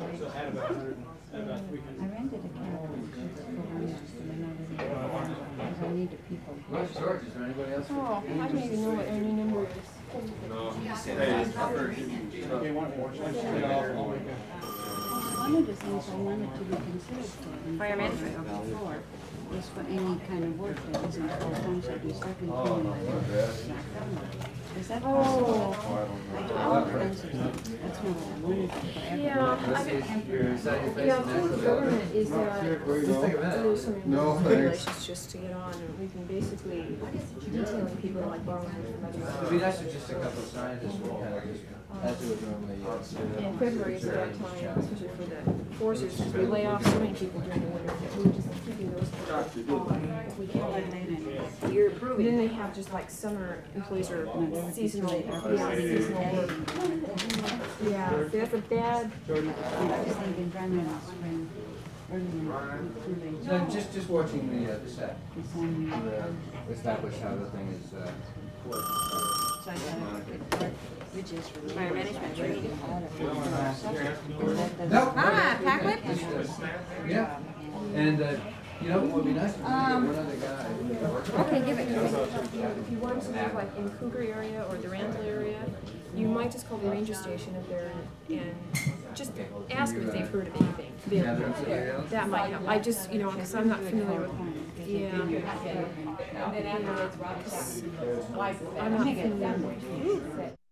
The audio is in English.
I rented a cabin for 1 night because I needed people. George, is there anybody else? Oh, I don't even know what any number is. One of the things I wanted to be considered for Fire management. before is for any kind of work that isn't full-time, so do second Oh, thing. no, Is that possible? I do all kinds of things. That's not what I wanted to forever. Yeah, Is that your face? yeah, through the government is that Just take a minute. there's some No, thanks. regulations just to get on, and we can basically detailing people like borrowing from other. It'd be nice if just a couple of scientists would kind of just, as they would normally do. And February is a bad time, especially for the forcers, because we lay off so many people during the winter that we're just keeping those people on if we can. You're approving. Then they have just like summer employees or seasonal, yeah, seasonal work. Yeah, that's a bad. I was thinking running in the spring, early in too late. No, just watching the set. It's on, To establish how the thing is, so I thought I could work, which is really. Fire management training. No. Ah, Packwood? Yeah, and, you know, what would be nice if we could get one other guy. Okay, give it to me. If you want to live like in Cougar area or the Randall area, you might just call the ranger station up there and just ask them if they've heard of anything. Yeah, there's somebody else. That might help. I just, you know, because I'm not familiar with. Yeah. And then afterwards, Rob. I'm not familiar with.